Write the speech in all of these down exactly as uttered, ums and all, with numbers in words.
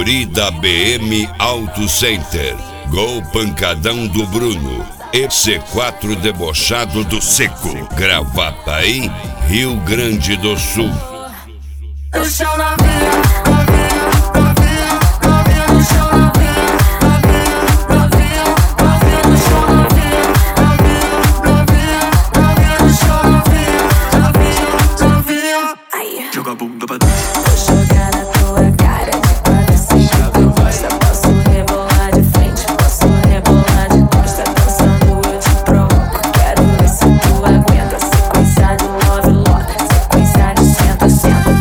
Florida B M Auto Center, Gol Pancadão do Bruno, E C quatro Debochado do Seco, Gravataí, Rio Grande do Sul. No chão na via, novinha, novinha, novinha no chão na via, novinha, novinha, novinha no chão na via, novinha, novinha, novinha no chão na via, novinha, novinha. Aí, joga a bunda pra trás. Vou jogar na tua cara de quatro, assim que tu gosta. Posso rebolar de frente, posso rebolar de costa. Dançando eu te provoco, quero ver se tu aguenta. Sequência de love lock, sequência de senta, senta.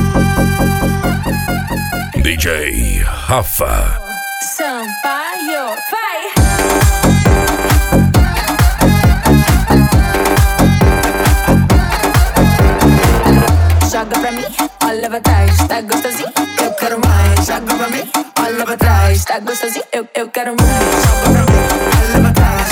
D J Rafa Sampaio, vai! Joga pra mim, olha pra trás, tá gostosinho? Eu quero mais. Joga pra mim, olha pra trás, tá gostosinho? Eu, eu quero mais. Joga pra mim, olha pra trás,